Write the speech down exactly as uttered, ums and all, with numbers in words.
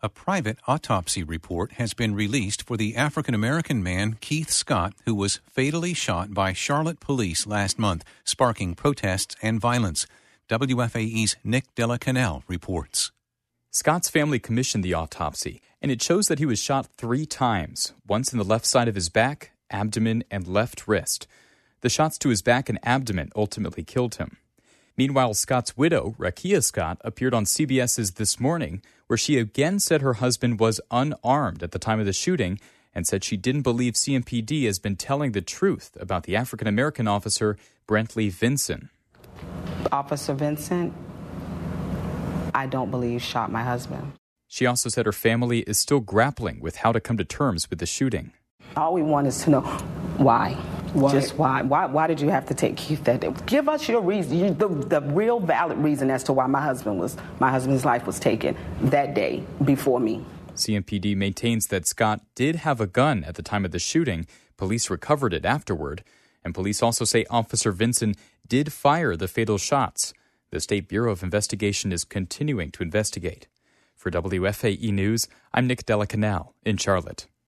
A private autopsy report has been released for the African-American man Keith Scott, who was fatally shot by Charlotte police last month, sparking protests and violence. W F A E's Nick Della Canal reports. Scott's family commissioned the autopsy, and it shows that he was shot three times, once in the left side of his back, abdomen, and left wrist. The shots to his back and abdomen ultimately killed him. Meanwhile, Scott's widow, Rakia Scott, appeared on C B S's This Morning, where she again said her husband was unarmed at the time of the shooting and said she didn't believe C M P D has been telling the truth about the African-American officer, Brentley Vinson. Officer Vincent, I don't believe shot my husband. She also said her family is still grappling with how to come to terms with the shooting. All we want is to know why. Why? Just why? Why? Why did you have to take Keith that day? Give us your reason, you, the, the real valid reason as to why my husband was my husband's life was taken that day before me. C M P D maintains that Scott did have a gun at the time of the shooting. Police recovered it afterward, and police also say Officer Vinson did fire the fatal shots. The State Bureau of Investigation is continuing to investigate. For W F A E News, I'm Nick Della Canal in Charlotte.